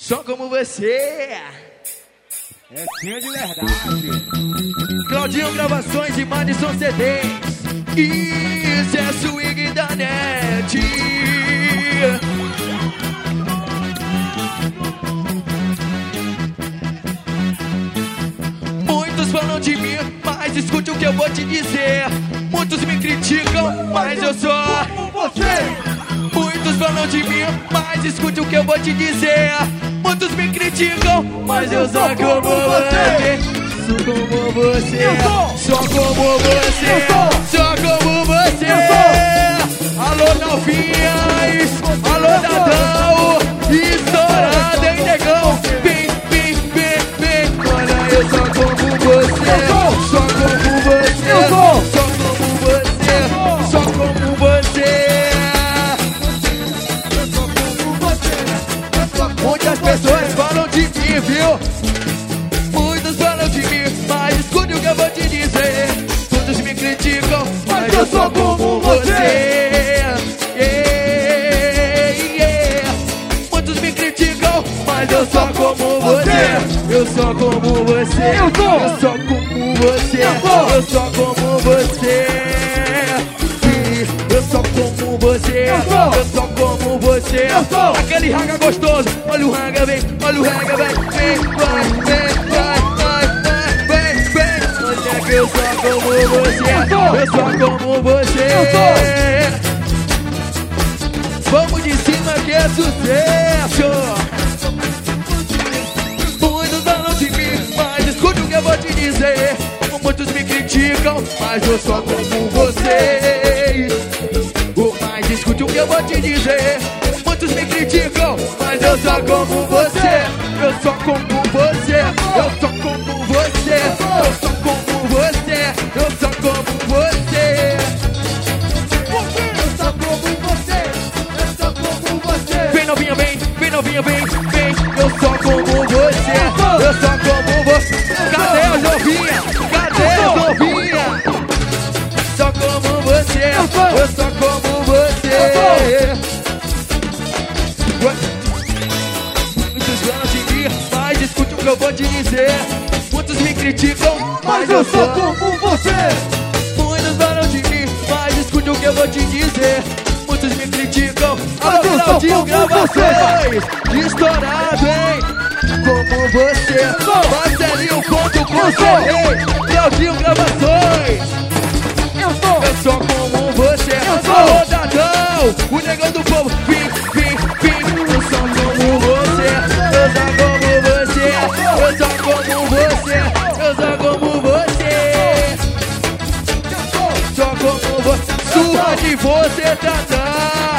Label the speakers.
Speaker 1: Só como você.
Speaker 2: É tinha de verdade.
Speaker 1: Claudinho Gravações e Madison CDs. Isso é swing da net. Muitos falam de mim, mas escute o que eu vou te dizer. Muitos me criticam, mas eu sou como você. Muitos falam de mim, mas escute o que eu vou te dizer. Muitos me criticam, mas eu sou como você. Sou como você. Sou como você. Sou como você. Alô novinhas, alô Dadão, estourado, hein, negão. Vem, vem, vem, vem. Olha, eu sou como você. Sou como você. Sou como você. Sou como você. Muitas pessoas falam de mim, viu? Muitos falam de mim, mas escute o que eu vou te dizer. Todos me criticam, mas eu sou como você. Muitos me criticam, mas eu sou como você. Eu sou como você. Eu sou como você. Eu sou como você. Eu sou como você, eu sou como você. Aquele raga gostoso, olha o raga, vem, olha o raga, vem, vem, vai, vem, vai, vai, vem, vem. Olha que eu sou como você, eu sou como você. Vamos de cima que é sucesso. Muitos falam de mim, mas escute o que eu vou te dizer. Muitos me criticam, mas eu sou como vocês. Mas escute o que eu vou te dizer. Muitos me criticam, mas eu sou como você. Eu sou como você. Eu sou como você. Eu sou como você. Eu sou como você. Eu sou como você. Eu sou como você. Vem novinha, vem. Vem novinha, vem. Vem. Eu sou como você. Eu sou como você. Cadê as novinhas? Cadê as novinhas? Sou como você. Eu sou como você. Muitos falam de mim, mas escute o que eu vou te dizer. Muitos me criticam, mas eu sou como você. Muitos falam de mim, mas escute o que eu vou te dizer. Muitos me criticam, mas eu Claudinho Gravações, estourado, hein? Como você, Marcelinho conto com você. Claudinho Gravações. Eu sou como você. Alô Dadão, o negão do povo. Vim, vim, vim. Eu sou como você. Eu sou como você. Eu sou como você. Eu sou como você. Sou como você. Surra de você, Dadão.